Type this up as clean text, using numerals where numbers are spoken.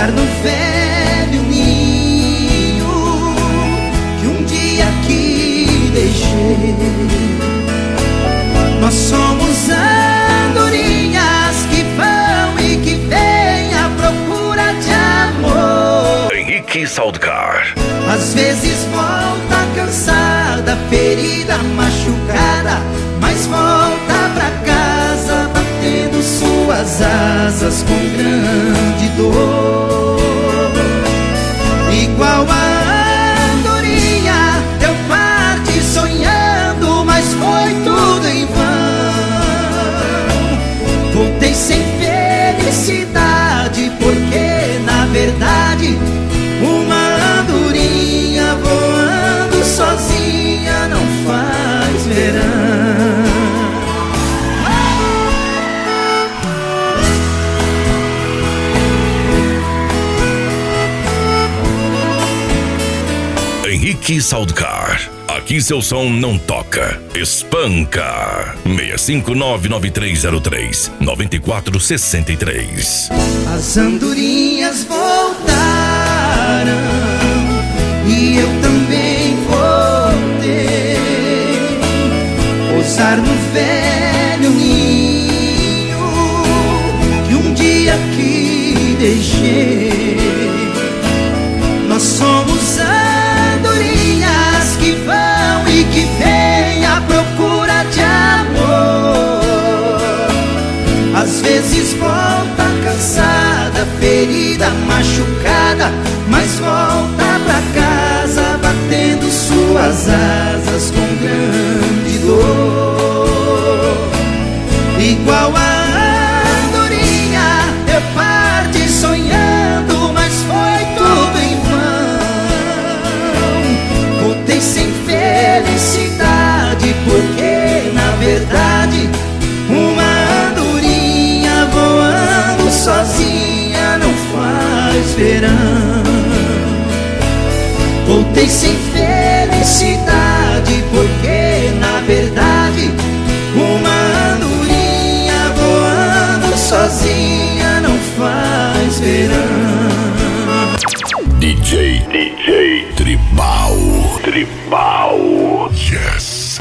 pousar no velho ninho que um dia aqui deixei. Nós somos andorinhas que vão e que vêm à procura de amor. Henrique Saldcar. Às vezes volta cansada, ferida, machucada, mas volta pra casa batendo suas asas com grande dor. Igual a andorinha, eu parti sonhando, mas foi tudo em vão. Voltei sem felicidade, porque na verdade uma andorinha voando sozinha não faz verão. Henrique Saldcar. Aqui seu som não toca, espanca. 65993039463. As andorinhas voltaram e eu também voltei. Pousar no velho ninho que um dia aqui deixei. Nós somos andorinhas que vão e que vêm à procura de amor. Às vezes volta cansada, ferida, machucada, mas volta pra casa batendo suas asas com grande dor. Igual a andorinha, eu parti sonhando, mas foi tudo em vão. Voltei sem felicidade, porque na verdade uma andorinha voando sozinha não faz verão. Voltei sem felicidade, porque na verdade uma andorinha voando sozinha não faz verão. DJ Tribal. Yes.